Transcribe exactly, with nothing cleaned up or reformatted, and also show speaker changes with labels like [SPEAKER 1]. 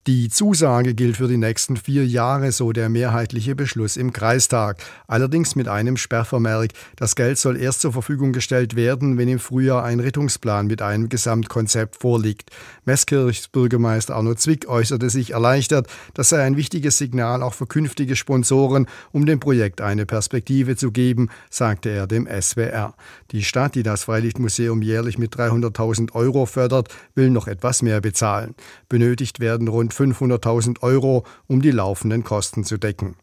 [SPEAKER 1] Die Zusage gilt für die nächsten vier Jahre, so der mehrheitliche Beschluss im Kreistag. Allerdings mit einem Sperrvermerk. Das Geld soll erst zur Verfügung gestellt werden, wenn im Frühjahr ein Rettungsplan mit einem Gesamtkonzept vorliegt. Meßkirchs Bürgermeister Arno Zwick äußerte sich erleichtert. Das sei ein wichtiges Signal auch für künftige Sponsoren, um dem Projekt eine Perspektive zu geben, sagte er dem S W R. Die Stadt, die das Freilichtmuseum jährlich mit dreihunderttausend Euro fördert, will noch etwas mehr bezahlen. Benötigt werden rund fünfhunderttausend Euro, um die laufenden Kosten zu decken.